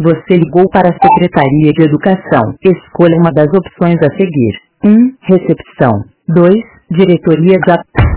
Você ligou para a Secretaria de Educação. Escolha uma das opções a seguir. 1. Recepção. 2. Diretoria da...